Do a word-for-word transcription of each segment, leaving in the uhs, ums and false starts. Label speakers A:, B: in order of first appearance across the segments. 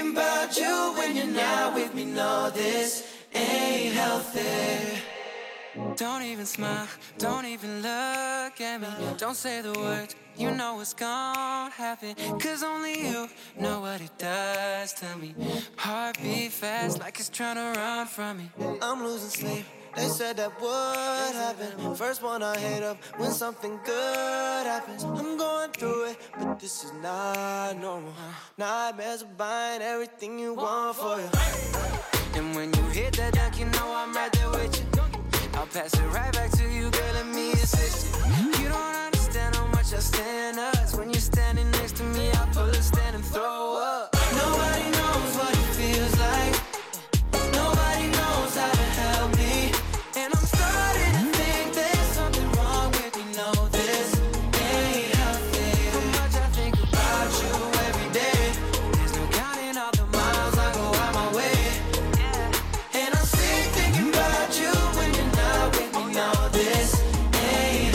A: thinking about you when you're not with me. No, this ain't healthy. Don't even smile, don't even look at me. Don't say the words, you know what's gonna happen. Cause only you know what it does to me. Heart beat fast like it's trying to run from me. I'm losing sleep, they said that would happen. First one I hit up when something good happens. I'm going through it, but this is not normal. Nightmares of buying everything you want for you. And when you hit that deck, you know I'm right there with you. I'll pass it right back to you, girl, let me assist you. You don't understand how much I stand us. When you're standing next to me, I pull a stand and throw up. Nobody knows what it feels like. Nobody knows how to help me. And I'm starting to think there's something wrong with me. No, this ain't healthy. How much I think about you every day. There's no counting all the miles I go out my way. And I'm sick thinking about you when you're not with me. No, this ain't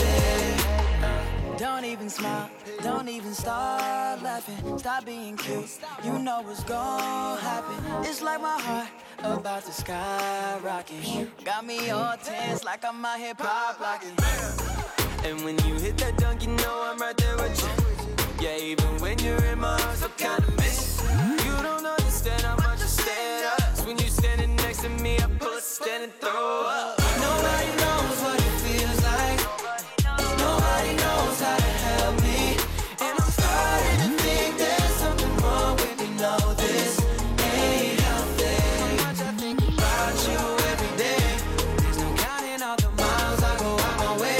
A: healthy. Don't even smile, don't even start laughing. Stop being cute, you know what's gon' happen. It's like my heart about to skyrocket. Got me all tense like I'm out here pop locking. And when you hit that dunk, you know I'm right there with you. Yeah, even when you're in my arms, I kinda miss you. You don't understand how much I stand us. When you're standing next to me, I pull a stand and throw up. Nobody knows what it feels like. Nobody knows how to help me. And I'm starting to think there's something wrong with me. No, this ain't healthy. How much I think about you every day. There's no counting all the miles I go out my way.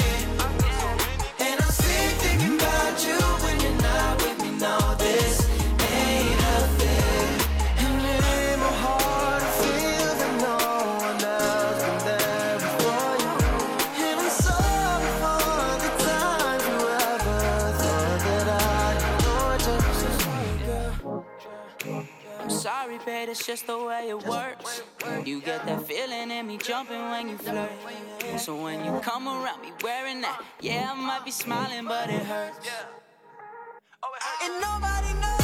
A: And I'm sick thinking about you when you're not with me. No, this ain't healthy. And it ain't my heart to feel that no one else been there before you. And I'm sorry for the times you ever thought that I ignored you. So sorry, girl. I'm sorry, babe, it's just the way it works. You get that feeling in me jumping when you flirt. So when you come around me wearing that, yeah, I might be smiling, but it hurts. And nobody knows